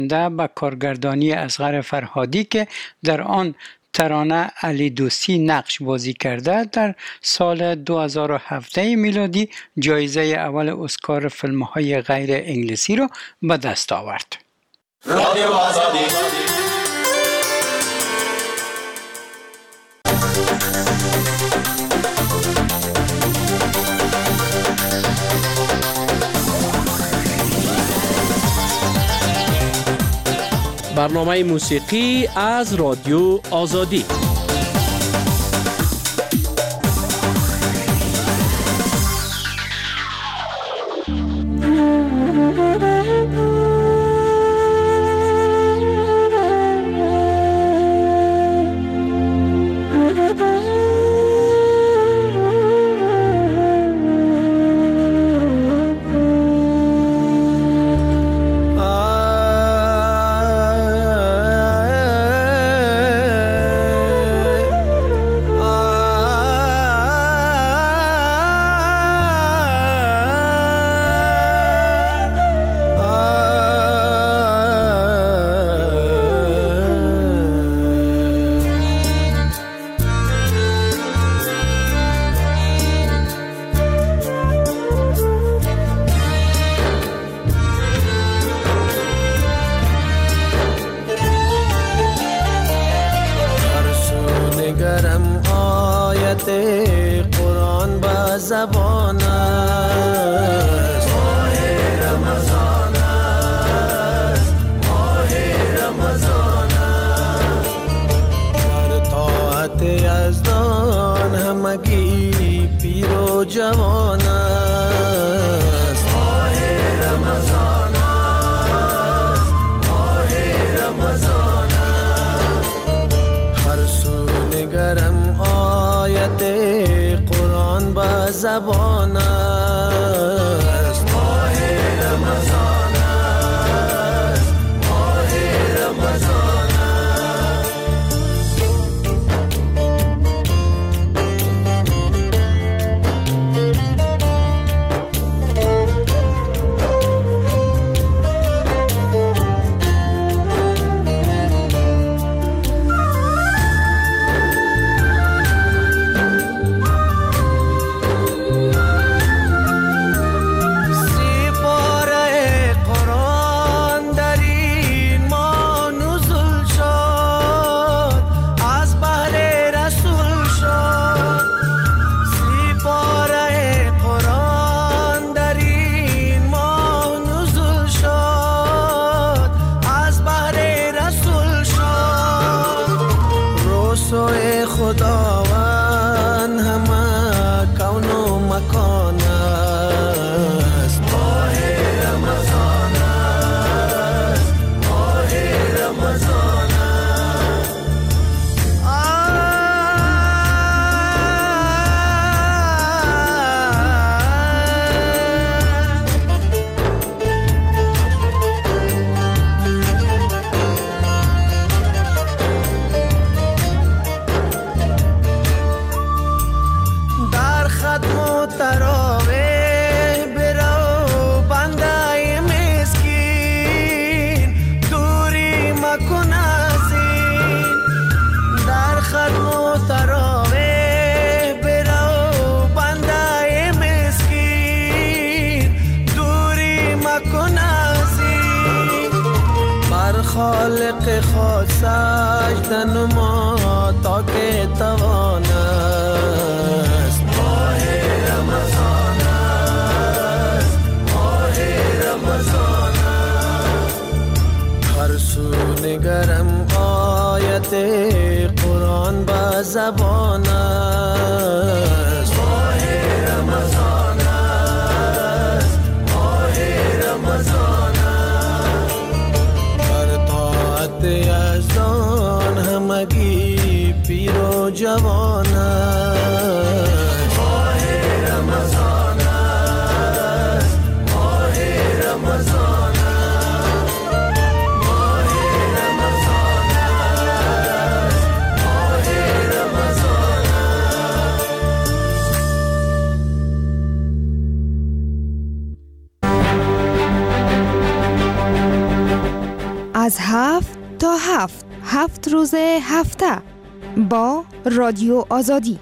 با کارگردانی اصغر فرهادی که در آن ترانه علی دوستی نقش بازی کرده، در سال 2017 میلادی جایزه اول اسکار فیلم‌های غیر انگلیسی را به دست آورد. رادیو آزادی. برنامه موسیقی از رادیو آزادی. خالق خود سجدن ما تا که توان است. ماه رمضان است، ماه رمضان است. هر سو نگرم آیت قرآن با زبان است. ماه رمضان است، ماه رمضان است. یزدان همگی پیر و جوان است. ماه رمضان است، ماه رمضان است. ماه رمضان است، ماه رمضان از 7 تا 7 روز هفته با رادیو آزادی.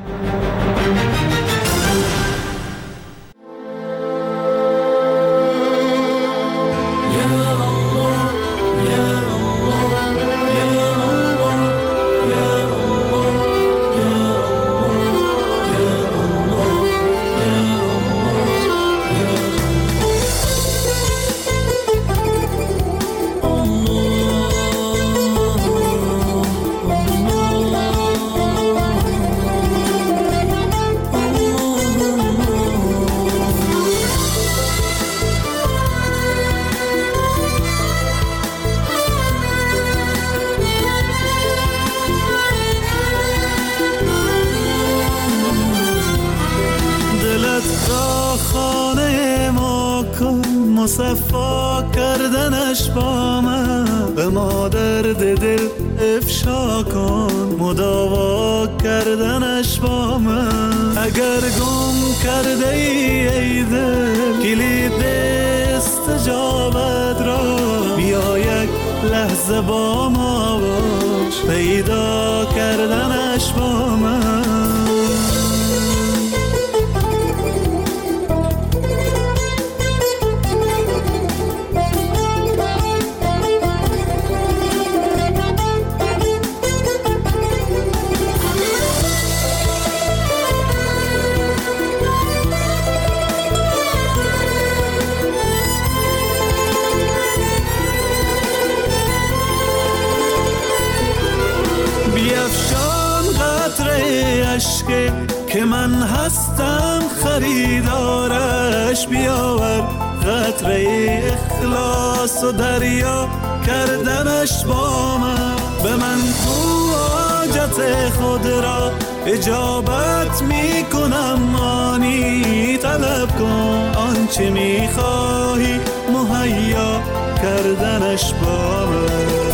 مصفا کردنش با من، به ما درد دل افشا کن، مداوا کردنش با من. اگر گم کرده ای دل کلید استجابت را، بیا یک لحظه با ما باش، پیدا کردنش با من. که من هستم خریدارش، بیاور قطره اخلاص و دریا کردنش با من. به من تو حاجت خود را اجابت می کنم، آنی طلب کن آنچه می خواهی مهیا کردنش با من.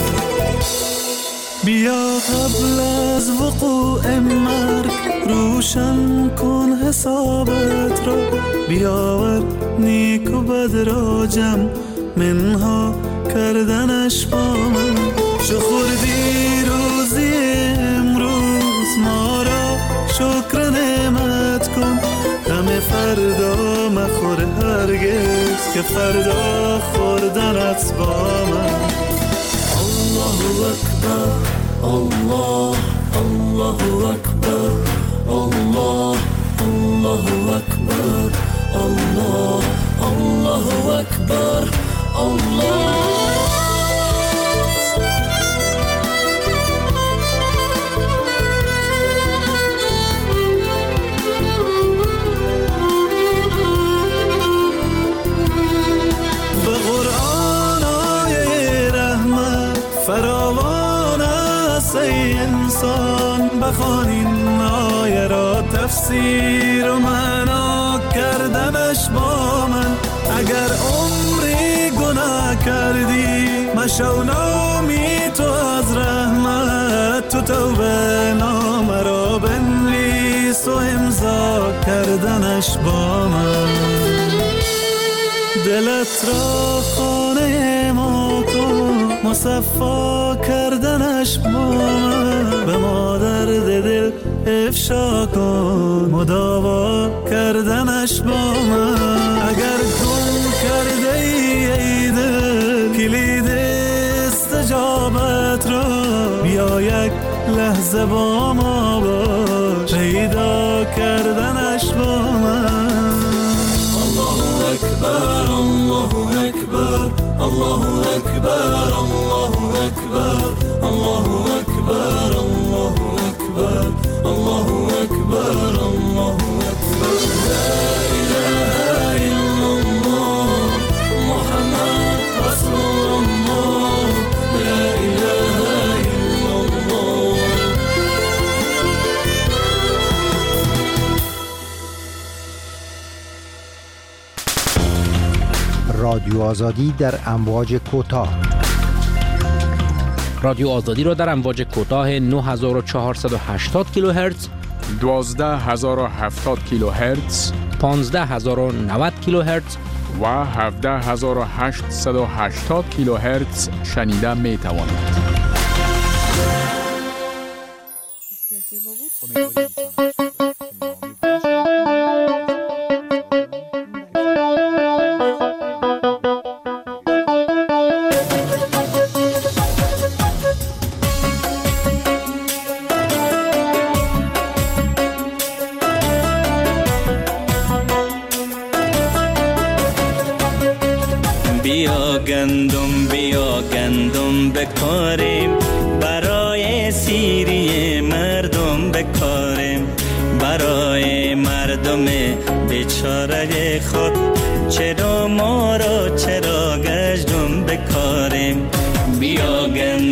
بیا قبل از وقوع مرگ روشن کن حسابت را، بیاور نیک و بد را جمع منها کردنش با من. چو خوردی روزی امروز ما را شکر نعمت کن، غم فردا مخور هرگز که فردا خوردنت با من. الله اکبر، الله الله اکبر، الله الله اکبر، الله الله اکبر، الله. به قرآن آیه رحمت فراوان است ای انسان، بخوان این آیه را تفسیر و معنا کردنش با من. اگر عمری گناه کردی مشو نامی تو از رحمت، تو توبه نامه را بنویس و امضا کردنش با من. دلت را خانه ما کن، مصفا کردنش با من. به ما درد دل افشا کن، مداوا کردنش با من. اگر گم کرده ای دل کلید استجابت را، بیا یک لحظه با ما باش، پیدا کردنش با من. الله اکبر، الله اکبر، الله اکبر، الله اکبر، الله اکبر، الله اکبر، الله اکبر، الله اکبر. لا اله الا الله محمد رسول الله، لا اله الا الله. رادیو آزادی در امواج کوتاه. رادیو آزادی را در امواج کوتاه 9480 کیلوهرتز، 12070 کیلوهرتز، 15090 کیلوهرتز و 17880 کیلوهرتز شنیده می توانید. بیا گندم بکاریم، برای سیری مردم بکاریم، برای مردم بیچاره خود، چرا ما را چرا گشتم بکاریم. بیا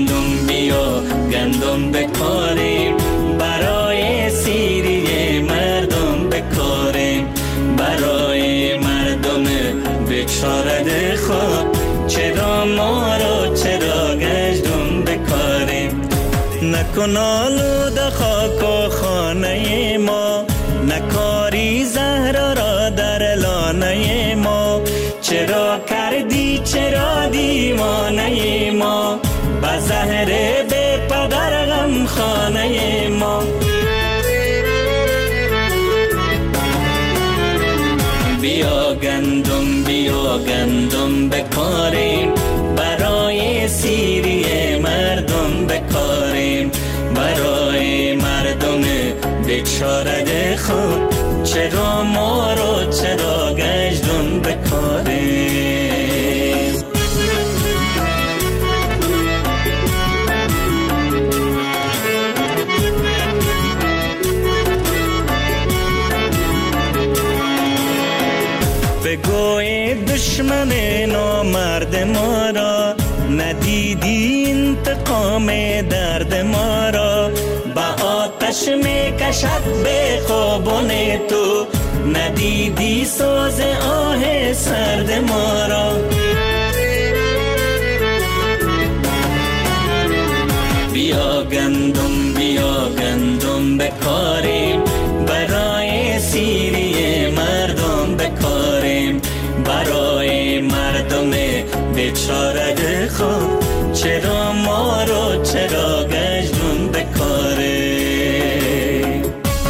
گندم بکاریم، برای سیری مردم بکاریم، برای مردم بیچاره خود، چرا ما را چرا گشتم بکاریم. نکن آلوده خاک و خانه ما، نکاری زهر را در لانه ما، چرا کردی چرا دیوانه ما، با زهر بی پدر غم خانه ما. بیا گندم بکاریم، برای سیری مردم بکاریم، برای مردم بیچاره خود، چرا ما رو چرا گشتم بکاریم. بگوی دشمن نامرد ما را، ندیدی انتقام درد ما را، با آتش می کشد به خوابان تو، ندیدی سوز آه سرد ما را. بیا گندم بکاریم، برای سیری مردم بکاریم، برای مردم بیچاره خود، چرا ما رو چرا گشتم بکاریم.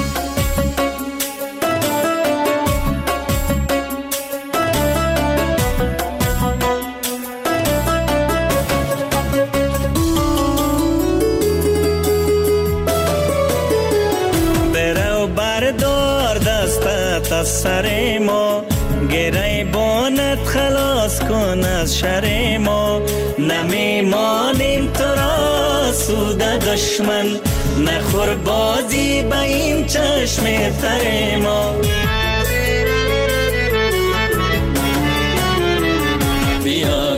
برو بردار دستت از سر ما، گره بانت خلاص کن از شر ما، نمیمانیم تو را سود دشمن، نخور بازی به این چشم تر ما. بیا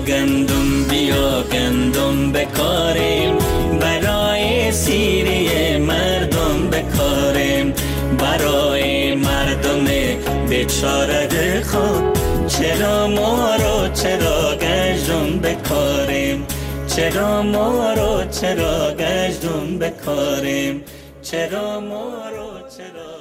گندم بکاریم، برای سیری مردم بکاریم، برای مردم بیچاره خود، چرا ما رو چرا گشتم بکاریم، چرا ما رو چرا گشتم بکاریم، چرا ما رو چرا.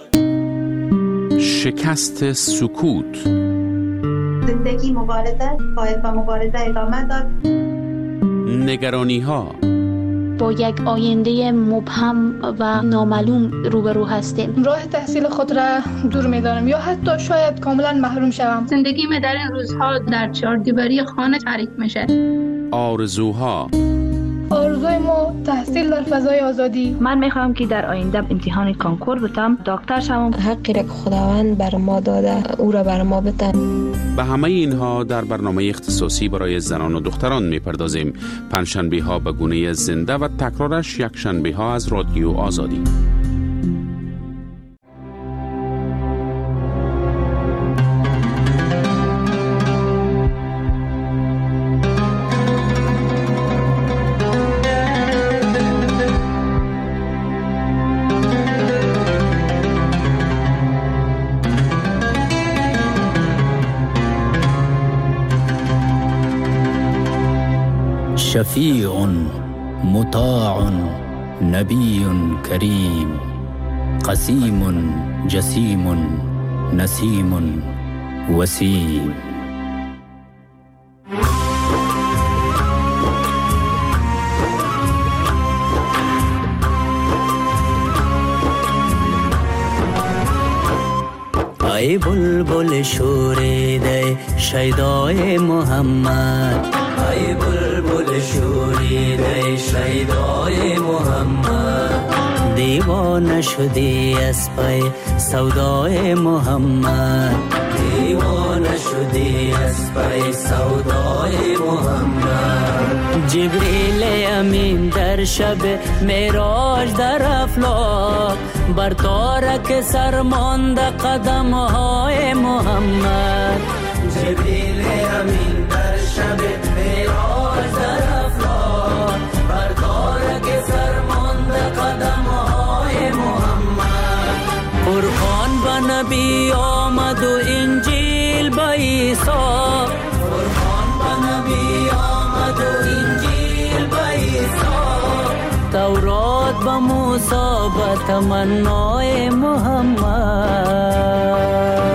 شکست سکوت. زندگی مبارزه باید با مبارزه ادامه داد. نگرانی ها. با یک آینده مبهم و نامعلوم روبرو هستیم. راه تحصیل خود را دور می‌دانم یا حتی شاید کاملا محروم شوم. زندگی من در این روزها در چهاردیواری خانه تعریف میشه. آرزوها. آرزوی ما تحصیل در فضای آزادی. من میخوام که در آینده امتحان کانکور بتم، دکتر شوم. حقی را که خداوند بر ما داده او را بر ما بده. به همه اینها در برنامه اختصاصی برای زنان و دختران میپردازیم. پنجشنبه ها به گونه زنده و تکرارش یک شنبه ها از رادیو آزادی. شفیع مطاع نبی کریم قسیم جسیم نسیم وسیم. بلبل شوریده شیدای محمد، ای بلبل شوریده شیدای محمد. دیوانه شدی از پی سودای محمد، دیوانه شدی از پی سودای محمد. جبریل امین در شب معراج در افلاک بر تارک سر مانده قدم های محمد. جبریل امین در شب معراج در افلاک بر تارک سر مانده قدم های محمد. قرآن به نبی آمد و انجیل به عیسی، قرآن به نبی آمد و انجیل به عیسی. تورات به موسی به تمنای محمد.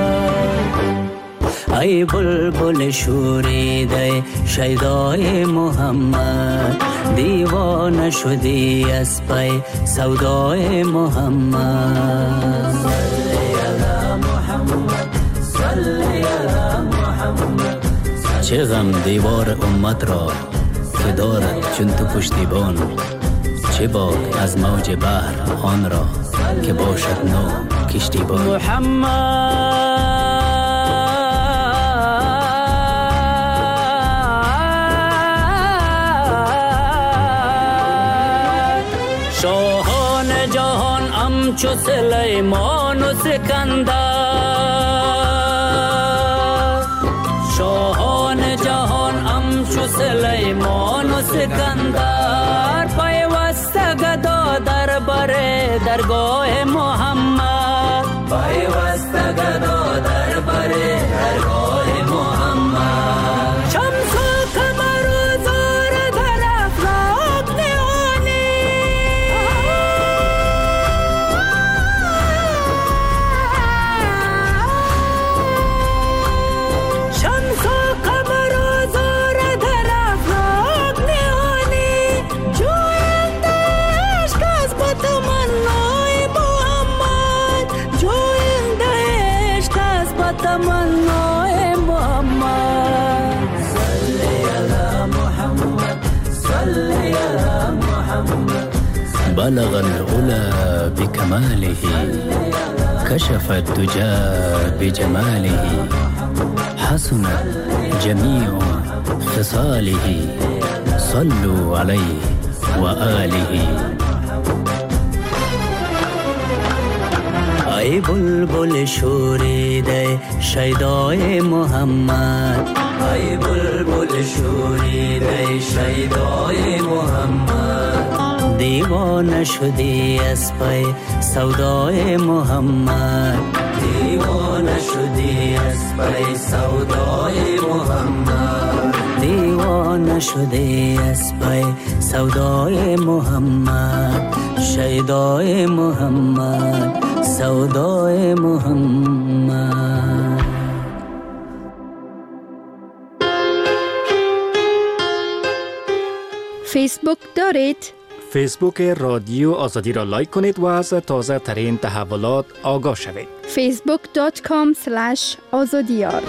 ای بلبل شوریده شیدای محمد، دیوانه شدی از پی سودای محمد. صلی علی محمد، صلی علی محمد. چه غم دیوار امت را که دارد چون تو پشتیبان، چه باک از موج بحر آن را که باشد نو کشتیبان. محمد شاهان جهان همچو سلیمان و سکندر، شاهان جهان همچو سلیمان و سکندر. پیوسته گدا در بر درگاه محمد، پیوسته گدا در بر درگاه محمد. شمس و قمر و زهره در افلاک نهانی، شمس و قمر و زهره در افلاک نهانی. جوینده عشق از با تمنای محمد، جوینده عشق از با تمنای محمد. صلی علی محمد، صلی علی محمد. بلغ العلا بکماله کشف الدجى بجماله، حسنت جمیع خصاله صلوا علیه و آله. ای بلبل شوریده شیدای محمد، ای بلبل شوریده شیدای محمد. دیوانه شدی از پی سودای محمد، دیوانه شدی از پی سودای محمد. دیوانه شدی از پی سودای محمد، شیدای محمد، سودای محمد. فیسبوک دارید؟ فیسبوک رادیو آزادی را لایک کنید و از تازه ترین تحولات آگاه شوید. facebook.com/azadiyar.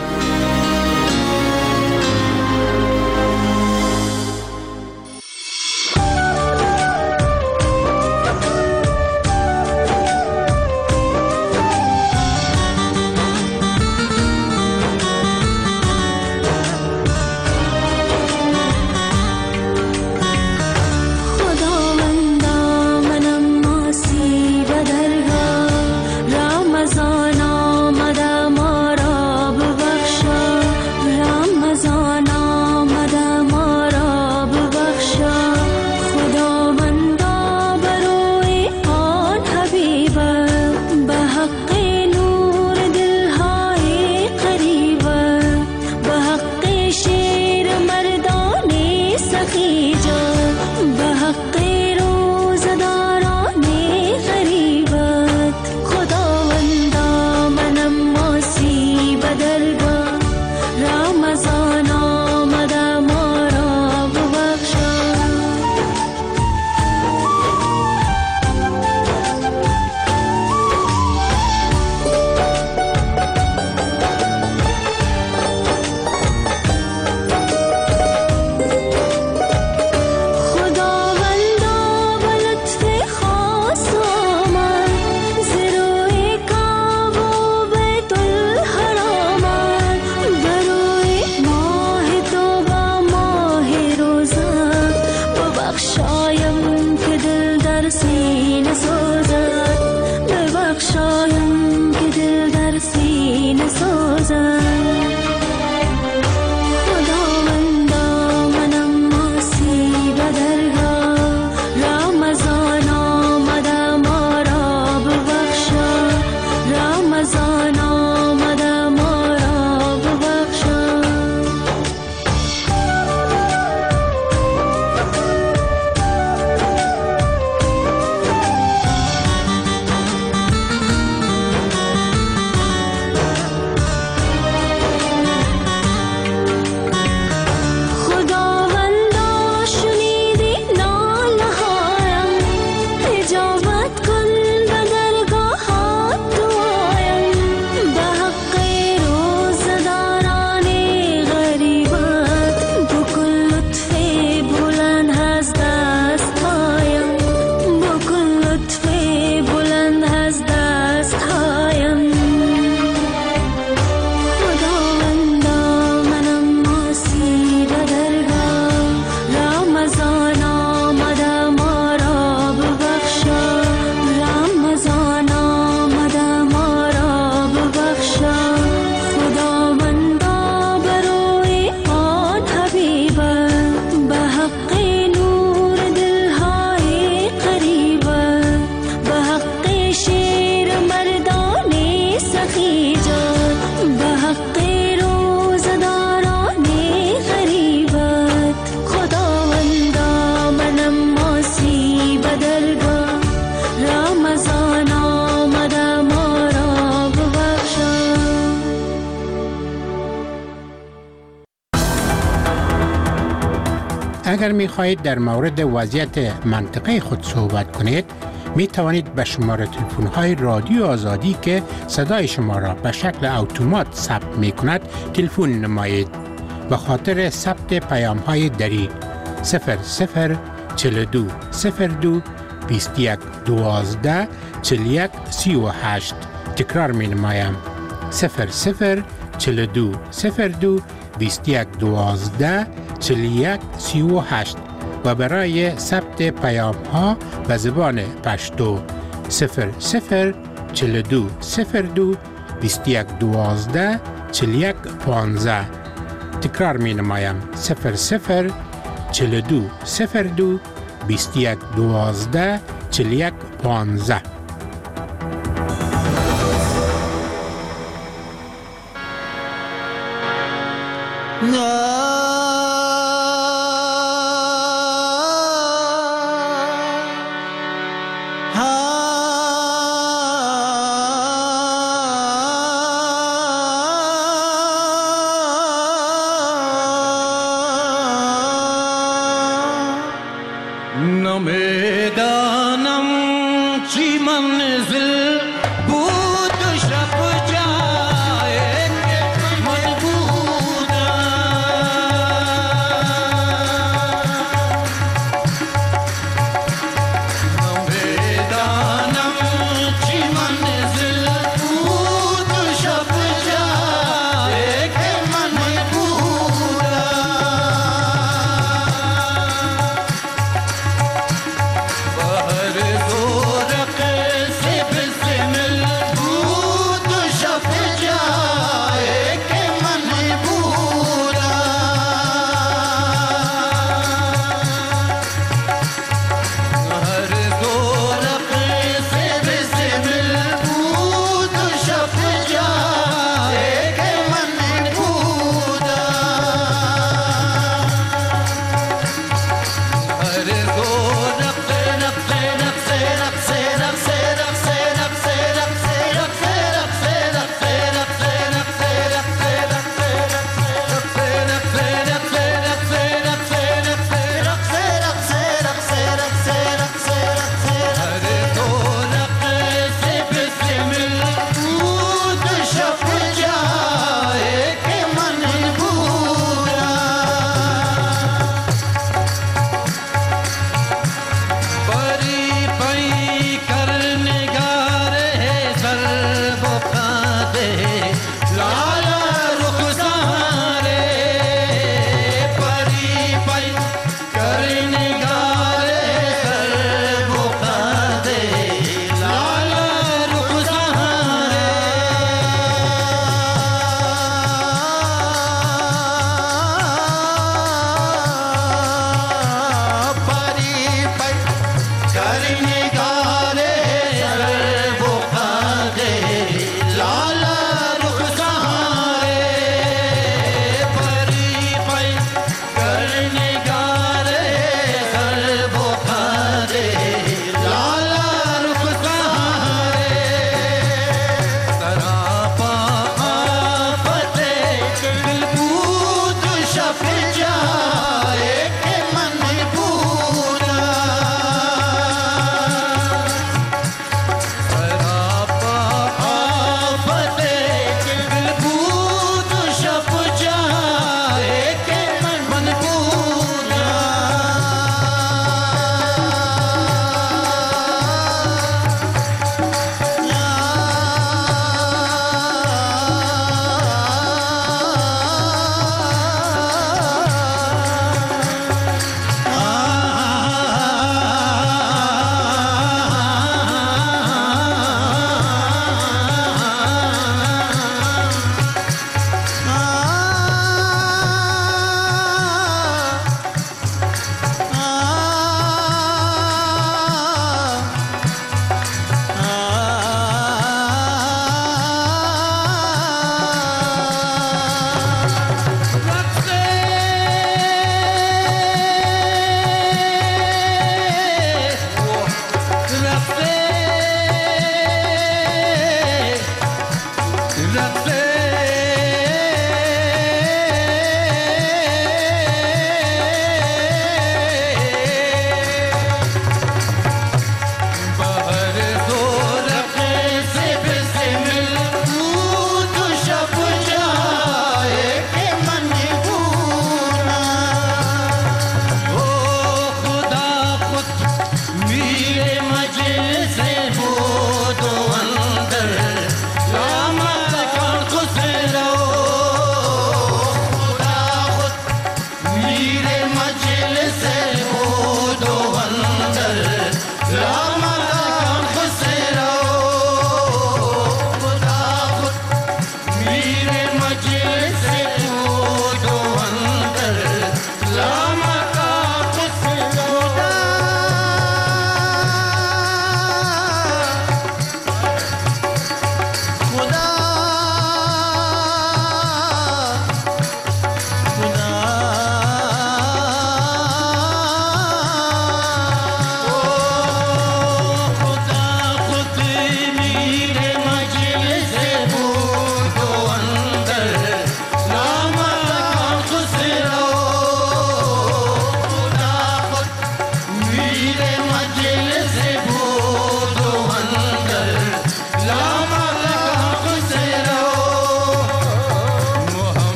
رمضان آمد ما را ببخش ببخشایم که دل در سینه سوزد، ببخشایم که دل در سینه سوزد. خداوندا منم آسیب درگاه، رمضان آمده ما را ببخشا، رمضان آمده ما را ببخشا. اگر می خواهید در مورد وضعیت منطقه خود صحبت کنید، می توانید به شماره تلفن های رادیو آزادی که صدای شما را به شکل اتومات ثبت می کند تلفن نمایید. به خاطر ثبت پیام های دری 0042 02 21 12 41 38. تکرار می نمایم 0042 02 21 12 41 38 و برای ثبت پیام ها به زبان پشتو 0042 02 21 12 41 15. تکرار می نمایم 0042 02 21 12 41 15. से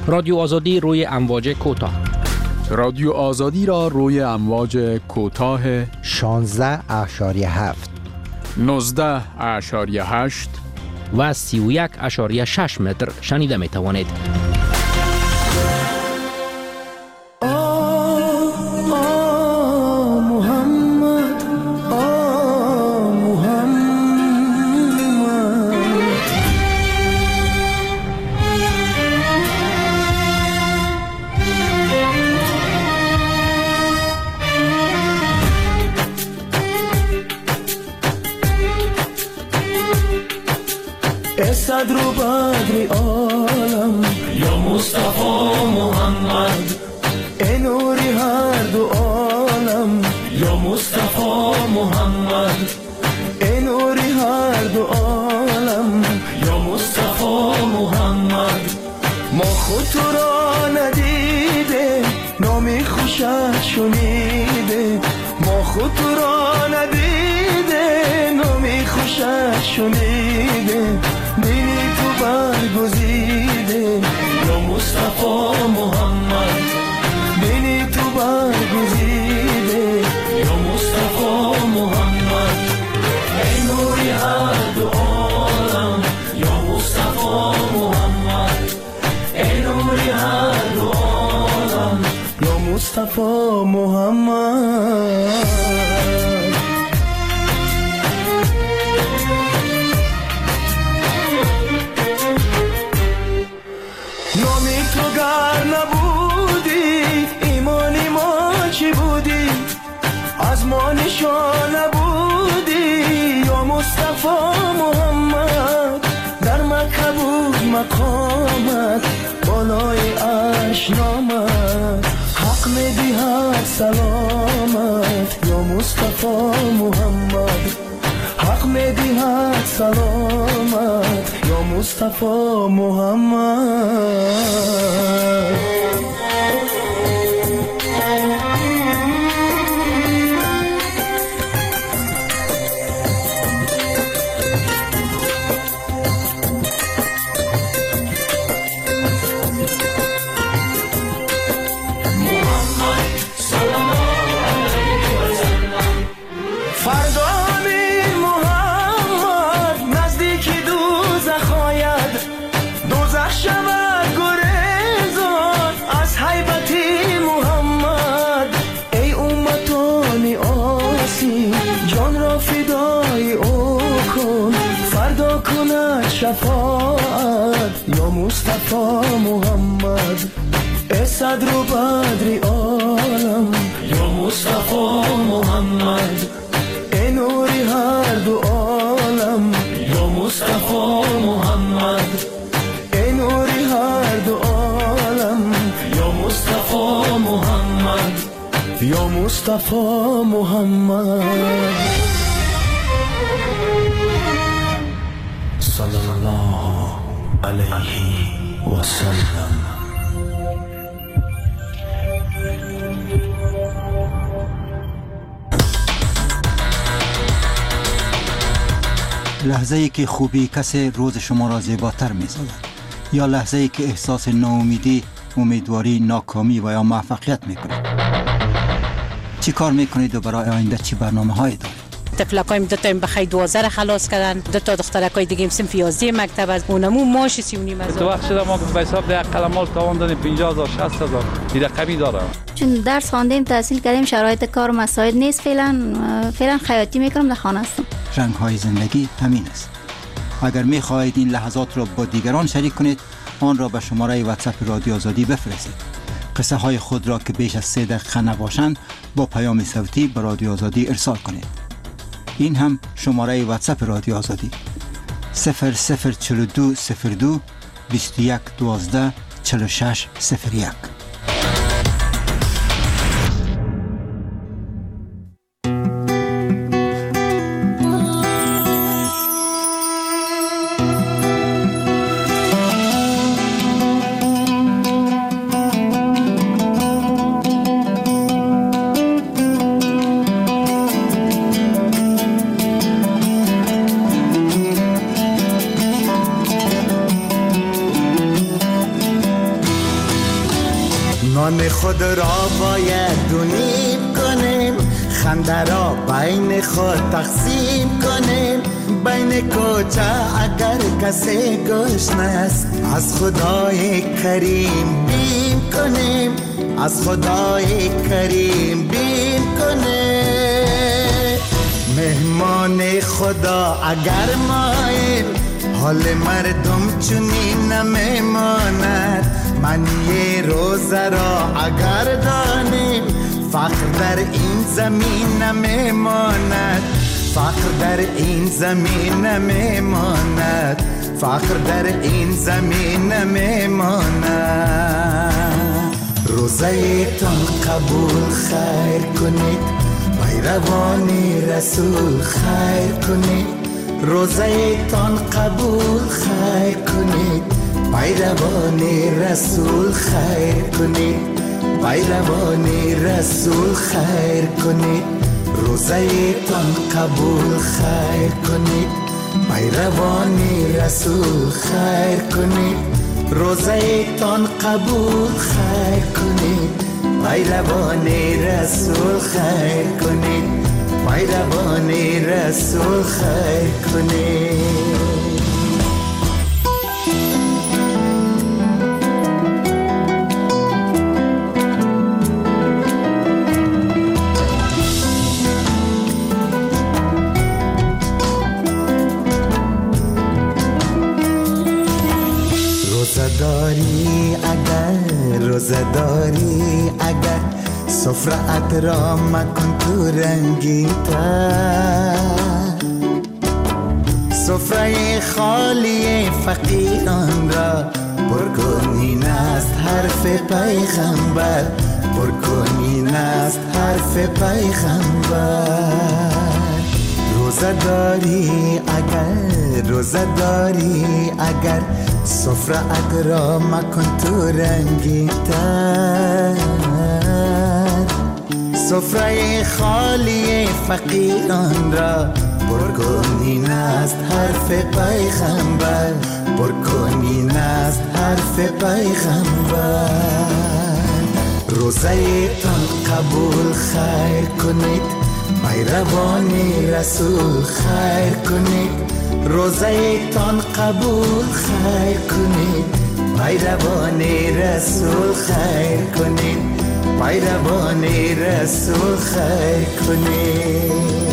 رادیو آزادی روی امواج کوتاه. رادیو آزادی را روی امواج کوتاه 16.7 19.8 و 31.6 متر شنیده می توانید. صدر و بدر عالم یا مصطفی محمد، ای نوری هر دو عالم یا مصطفی محمد، ای نوری هر دو عالم یا مصطفی محمد. ما خود تو را ندیده، نامی خوشت شنیده، ما خود تو را ندیده، نامی خوشت شنیده، دینی تو برگزیده یا مصطفی محمد، دینی تو برگزیده یا مصطفی محمد. ای نوری هر دو عالم یا مصطفی محمد، ای نوری هر دو عالم یا مصطفی محمد. نبودی ایمانی ما چی بودی، از ما نشان نبودی یا مصطفی محمد. در مکه بود مقامت بالای عرش نامت، حق میدهد سلامت یا مصطفی محمد، حق میدهد سلامت یا مصطفی محمد. شفاعت یا مصطفی محمد، ای صدر و بدر عالم یا مصطفی محمد، ای نوری هر دو عالم یا مصطفی محمد، ای نوری هر دو عالم یا مصطفی محمد یا مصطفی محمد. صلی الله علیه و سلم. لحظه ای که خوبی کسی روز شما را زیباتر می سازد، یا لحظه ای که احساس ناامیدی، امیدواری، ناکامی و یا موفقیت می کنید. چی کار می کنید و برای آینده چی برنامه هایی دارید؟ تفلکایم دو تا بخیر 12 خلاص کردن، دو تا دخترکای دیگه صنف 11 مکتب از اونمو ماش 3.5 تو وقت شده ما به حساب ده قلمال تاوان دادیم 50000 60000 این رقمی داره. چون درس خواندیم تحصیل کردیم شرایط کار مساعد نیست، فعلا خیاطی میکنم در خانه هستم. رنگ های زندگی همین است. اگر می خواهید این لحظات را با دیگران شریک کنید، آن را به شماره واتساپ رادیو آزادی بفرستید. قصه های خود را که بیش از 3 دقیقه نباشند با پیام صوتی به رادیو آزادی ارسال کنید. این هم شماره واتساپ رادیو آزادی 0042 02 21 12 46 01. نان خود را باید دونیم کنیم، خنده را بین خود تقسیم کنیم. بین کوچه اگر کسی گشنه است، از خدای کریم بیم کنیم، از خدای کریم بیم کنیم. مهمان خدا اگر ماییم، حال مردم چنین نمیماند. معنی روزه را اگر دانیم، فقر در این زمین نمیماند، فقر در این زمین نمیماند، فقر در این زمین نمیماند. روزه تان قبول خیر کنید، پیروان رسول خیر کنید. روزه تان قبول خیر کنید، پیروان رسول خیر کنید، پیروان رسول خیر کنید. روزه تان قبول خیر کنید، پیروان رسول خیر کنید. روزه تان قبول خیر کنید، پیروان رسول خیر کنید، پیروان رسول خیر کنید. روزداری اگر سفرت را مکن تو رنگین تر، سفره خالی فقیران را پرکنین است حرف پیغمبر، پرکنین است حرف پیغمبر. روزداری اگر سفرت را مکن تو رنگین تر، سفره خالی فقیران را پرکنین است حرف پیغمبر، پرکنین است حرف پیغمبر. روزه تان قبول خیر کنید، پیروان رسول خیر کنید. روزه تان قبول خیر کنید، پیروان رسول خیر کنید، پیروان رسول خیر کنید.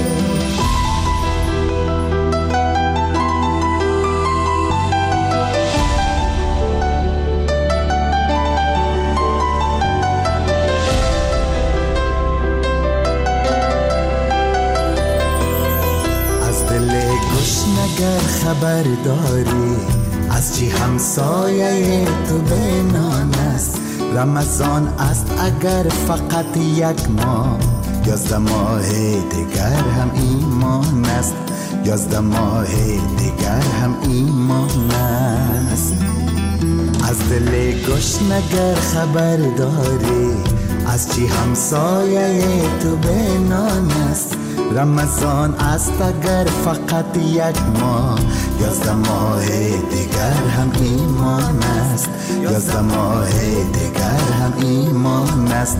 اگر خبر داری از چی همسایه تو بینان است، رمضان است اگر فقط یک ماه، 11 ماه دیگر هم ایمان است، 11 ماه دیگر هم ایمان است. از دل گشنگر خبر داری از چی همسایه تو بینان است، رمضان است اگر فقط یک ماه، 11 ماه دیگر هم ایمان است، 11 ماه دیگر هم ایمان است.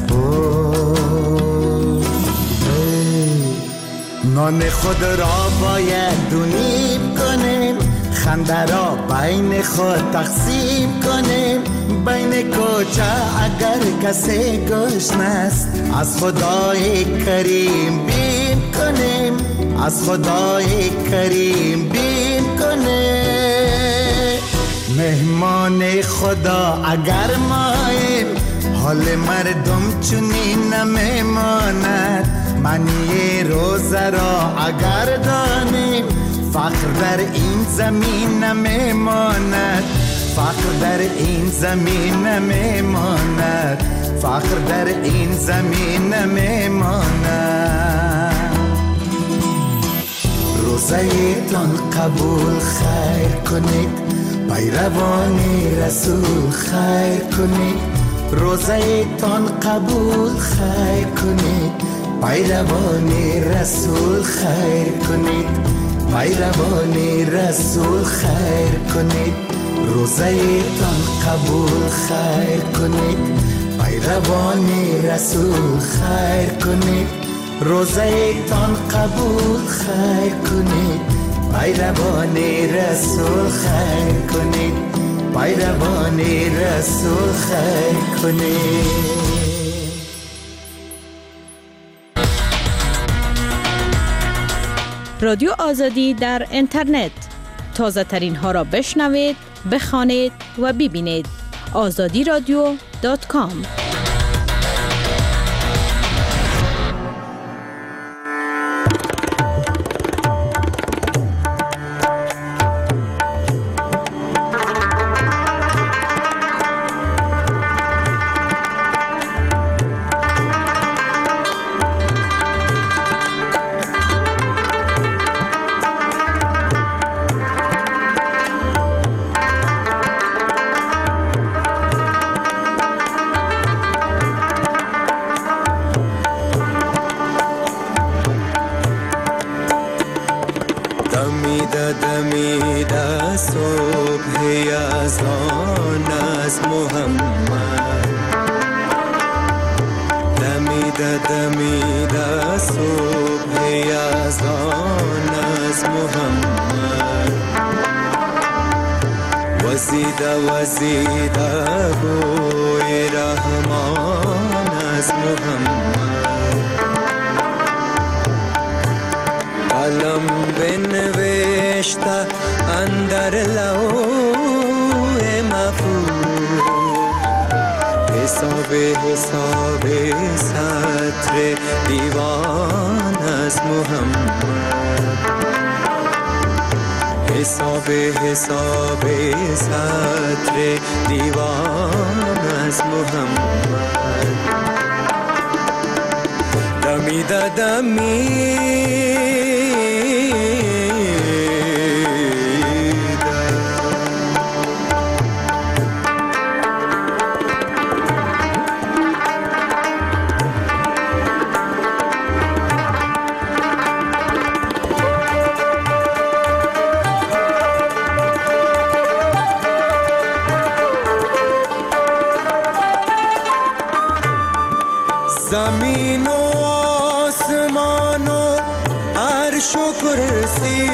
نان خود را باید دونیم کنیم، خنده را بین خود تقسیم کنیم. بین کوچه اگر کسی گشنه است، از خدای کریم بیم کنیم، از خدای کریم بیم کنیم. مهمان خدا اگر ماییم، حال مردم چنین نمیماند. معنی روزه را اگر دانیم، فقر در این زمین نمیماند، فقر در این زمین نمیماند، فقر در این زمین نمیماند. روزه تان قبول خیر کنید، پیروان رسول خیر کنید. روزه تان قبول خیر کنید، پیروان رسول خیر کنید، پیروان رسول خیر کنید. روزه تان قبول خیر کنید، پیروان رسول خیر کنید روزه تان قبول خیر کنید پیروان رسول خیر کنید پیروان رسول خیر کنید. رادیو آزادی در اینترنت تازه ترین ها را بشنوید، بخوانید و ببینید. azadiradio.com. دمیده صبح یزدان از محمد دمیده صبح یزدان از محمد وزیده بوی رحمان از محمد قلم بنوشته اندر لوح محفوظ حساب سطر دیوان از محمد حساب سطر دیوان از محمد دمی زمین و آسمان و عرش و کرسی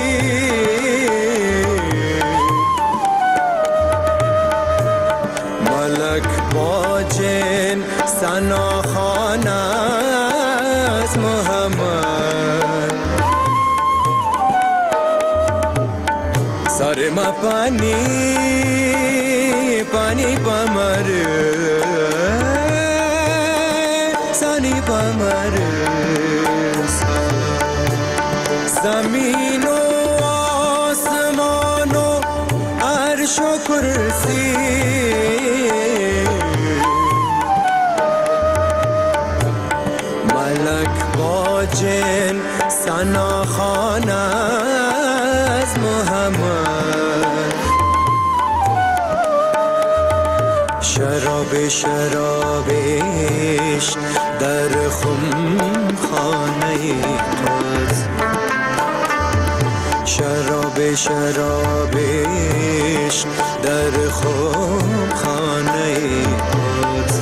ملک با جن ثناخوان از محمد سر ما پانی بمر زمین و آسمان و عرش و کرسی ملک با جن ثناخوان از محمد شرابش در خم خانه قدس شرابش در خم خانه قدس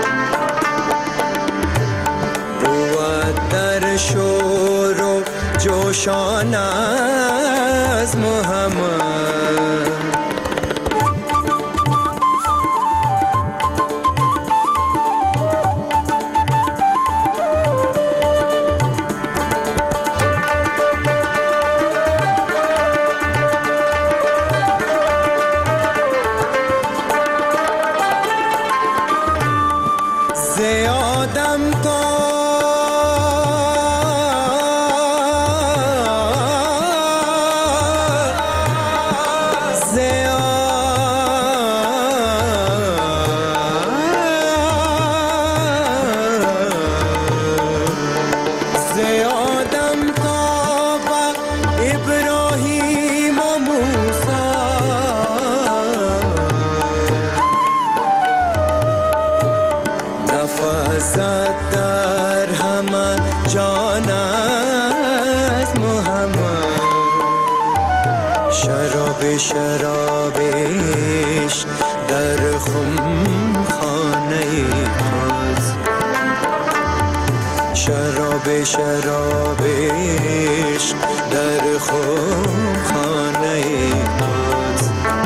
بود در شور و جوشان از محمد در همه جان از محمد شرابش در خم خانه به شراب عشق در خانه توست.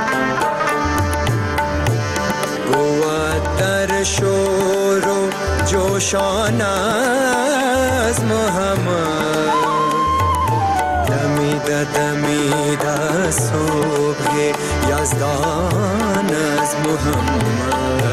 بود در شور و جوشان از محمد، دمیده صبح یزدان از محمد.